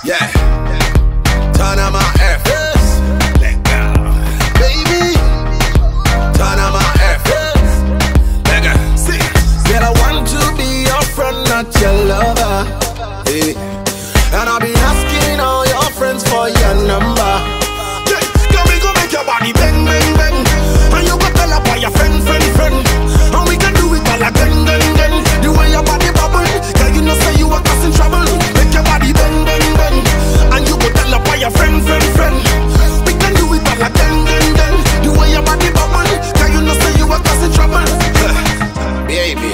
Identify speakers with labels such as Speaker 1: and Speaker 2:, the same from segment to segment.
Speaker 1: Yeah. Turn on my air first. Let go. Baby. Turn on my air first. Let go. See. Said I want to be your friend, not your lover. Hey. And I've been asking all your friends for your number. Yeah. Can we go make your body bang, bang, bang? And you go tell up all your friend. And we can do it all again, then. The way your body bubble, girl, you know say you are causing trouble. Make your body bang, bang, bang. And you go tell up all your friend. We can do it all again, then. The way your body bubble, girl, you know say you are causing trouble. Baby,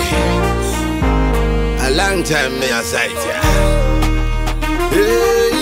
Speaker 1: a long time me aside, yeah. Hey,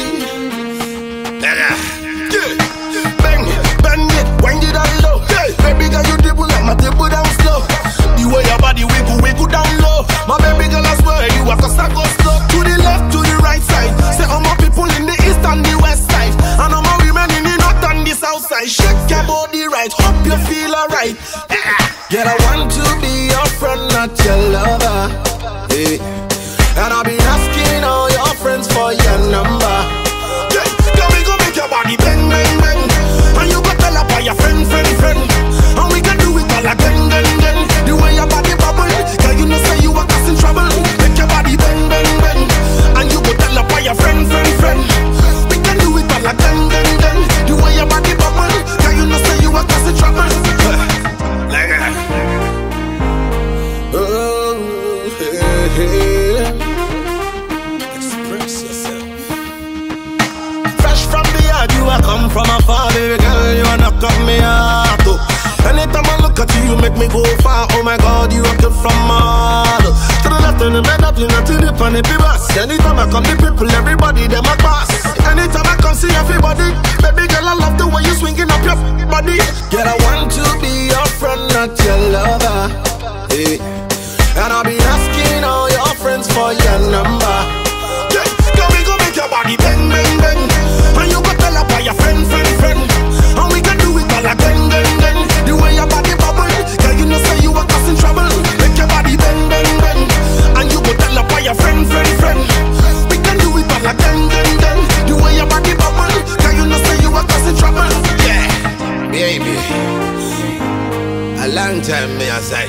Speaker 1: bang, bang it, wind it down low. Hey, baby girl, you dribble like my dribble down slow. The way your body wiggle down low. My baby girl, I swear you have to start go slow. To the left, to the right side. Say all my people in the east and the west side. And all my women in the north and the south side. Shake your body right, hope you feel alright. Girl, I want to be your friend, not your lover. Hey. And I've been asking all your friends for your number. Yeah, can we go make your body bang, bang, bang? And you go tell up all your friend. And we can do it all again, then. The way your body bubble, girl, you know say you are causing trouble. Make your body bang, bang, bang. And you go tell up all your friend. We can do it all again, then. The way your body bubble, girl, you know say you are causing trouble. Like that. Oh, hey. Express yourself. Fresh from the yard, you are come from afar, baby girl, you wanna cut me out. Anytime I look at you, you make me go far. Oh my God, you rock it from hard. To the left and the middle, you know, to the funny people. Anytime I come, the people, everybody, them a boss. Anytime I come, see everybody. Baby girl, I love the way you swinging up your body. Girl, I want to be your friend, not your lover. Hey. And I've been asking all your friends for your number. Yeah, can we go make your body bang, bang, bang? And you go tell up all your friend. And we can do it all again, then. The way your body bubble, girl, you know say you are causing trouble. Make your body bang, bang, bang. And you go tell up all your friend. We can do it all again, then. The way your body bubble, girl, you know say you are causing trouble. Yeah, baby, a long time me aside.